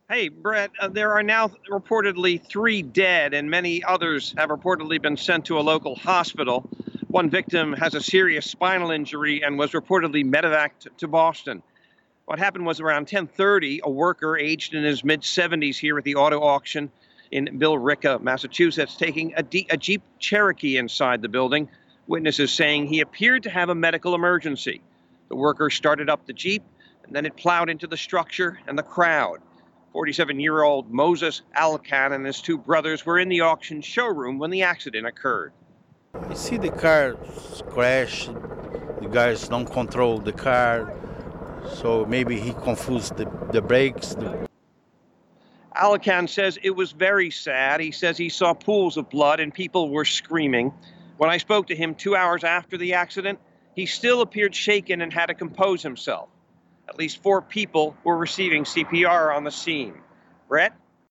Hey, Brett, there are now reportedly 3 dead, and many others have reportedly been sent to a local hospital. One victim has a serious spinal injury and was reportedly medevaced to Boston. What happened was around 10:30, a worker aged in his mid-70s here at the auto auction in Billerica, Massachusetts, taking a Jeep Cherokee inside the building. Witnesses saying he appeared to have a medical emergency. The worker started up the Jeep, and then it plowed into the structure and the crowd. 47-year-old Moses Alcan and his 2 brothers were in the auction showroom when the accident occurred. You see the car crash, the guys don't control the car, so maybe he confused the brakes. Alcan says it was very sad. He says he saw pools of blood and people were screaming. When I spoke to him 2 hours after the accident, he still appeared shaken and had to compose himself. At least 4 people were receiving CPR on the scene. Brett?